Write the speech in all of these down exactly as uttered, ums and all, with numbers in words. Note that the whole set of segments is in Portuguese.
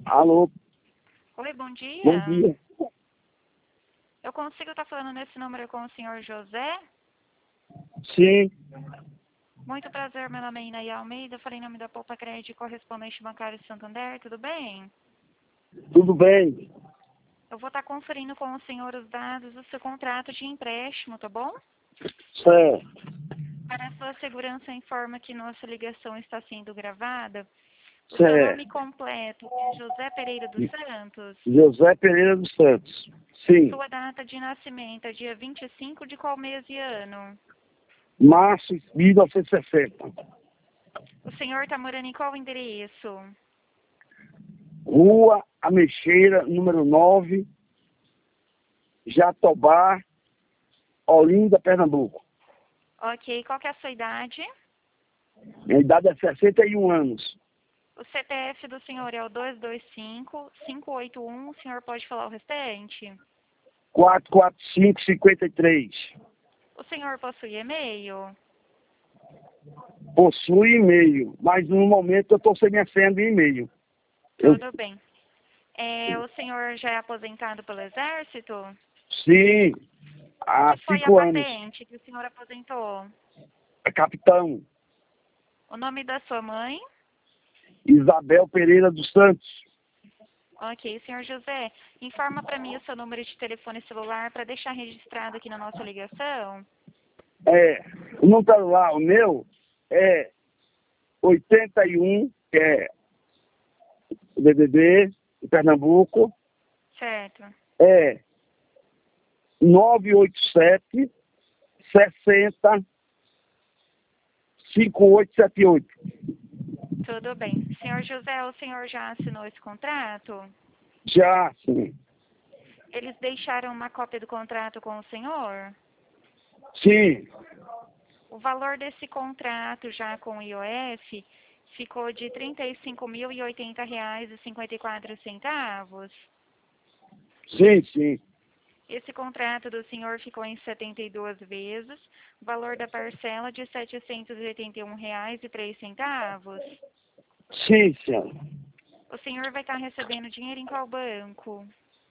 Alô, Oi, bom dia. bom dia. Eu consigo estar falando nesse número com o senhor José? Sim, Muito prazer, meu nome é Inaí Almeida, eu falei em nome da Poupa Crédito Correspondente Bancário de Santander, tudo bem? tudo bem? Eu vou estar conferindo com o senhor os dados do seu contrato de empréstimo, tá bom? Certo, Para a sua segurança, informa que nossa ligação está sendo gravada. O seu nome certo. completo é José Pereira dos Santos. José Pereira dos Santos. Sim, Sua data de nascimento é dia vinte e cinco de qual mês e ano? março de mil novecentos e sessenta. O senhor está morando em qual endereço? Rua Ameixeira, número nove, Jatobá, Olinda, Pernambuco. Ok, qual que é a sua idade? Minha idade é sessenta e um anos. O C P F do senhor é o dois dois cinco, cinco oito um, o senhor pode falar o restante? quatro quatro cinco, cinco três. O senhor possui e-mail? Possui e-mail, mas no momento eu estou sem minha senha de e-mail. Eu, Tudo bem. É, o senhor já é aposentado pelo Exército? sim, O há que foi a cinco anos. patente que o senhor aposentou? É capitão O nome da sua mãe? Isabel Pereira dos Santos. Ok, senhor José, informa para mim o seu número de telefone celular para deixar registrado aqui na nossa ligação. É, o meu celular, o meu, é oitenta e um, que é o D D D, de Pernambuco, Certo. é nove oito sete, sessenta, cinquenta e oito setenta e oito. Tudo bem. Senhor José, o senhor já assinou esse contrato? Já, sim. Eles deixaram uma cópia do contrato com o senhor? Sim, O valor desse contrato já com o I O F ficou de trinta e cinco mil e oitenta reais e cinquenta e quatro centavos. sim, sim. Esse contrato do senhor ficou em setenta e duas vezes, valor da parcela de setecentos e oitenta e um reais e três centavos. Sim, senhora. O senhor vai estar recebendo dinheiro em qual banco?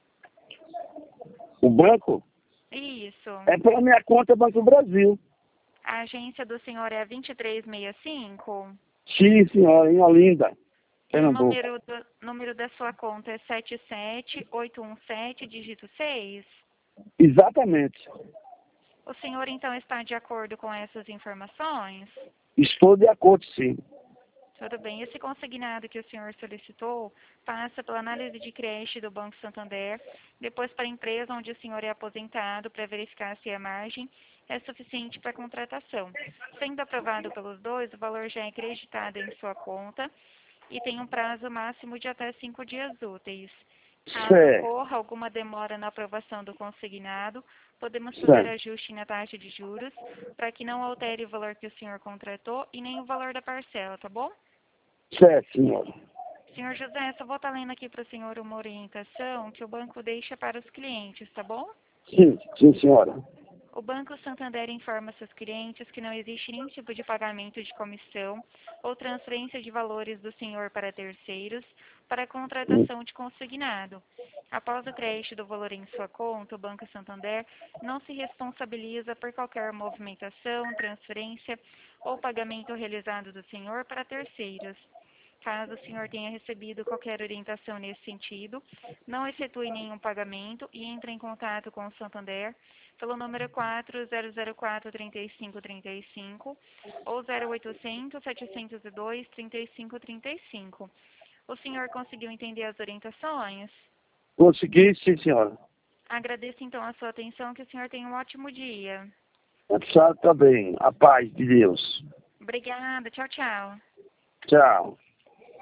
O banco Isso. é pela minha conta Banco do Brasil. A agência do senhor é vinte e três sessenta e cinco? Sim, senhora, em Olinda, E o Pernambuco. número, do, número da sua conta é sete sete oito um sete, dígito seis? Exatamente. O senhor, então, está de acordo com essas informações? Estou de acordo, sim. Tudo bem. Esse consignado que o senhor solicitou passa pela análise de crédito do Banco Santander, depois para a empresa onde o senhor é aposentado para verificar se a margem é suficiente para a contratação. Sendo aprovado pelos dois, o valor já é acreditado em sua conta e tem um prazo máximo de até cinco dias úteis. Caso Certo, ocorra alguma demora na aprovação do consignado, podemos fazer certo. ajuste na taxa de juros para que não altere o valor que o senhor contratou e nem o valor da parcela, tá bom? Certo, senhora. Senhor José, só vou estar lendo aqui para o senhor uma orientação que o banco deixa para os clientes, tá bom? Sim, sim, senhora. O Banco Santander informa seus clientes que não existe nenhum tipo de pagamento de comissão ou transferência de valores do senhor para terceiros para a contratação de consignado. Após o crédito do valor em sua conta, o Banco Santander não se responsabiliza por qualquer movimentação, transferência ou pagamento realizado do senhor para terceiros. Caso o senhor tenha recebido qualquer orientação nesse sentido, não efetue nenhum pagamento e entre em contato com o Santander pelo número quatro zero zero quatro, três cinco três cinco ou zero oitocentos, setecentos e dois, trinta e cinco trinta e cinco. O senhor conseguiu entender as orientações? Consegui, sim, senhora. Agradeço então a sua atenção, que o senhor tenha um ótimo dia. A senhora também. A paz de Deus. Obrigada, tchau, tchau. Tchau.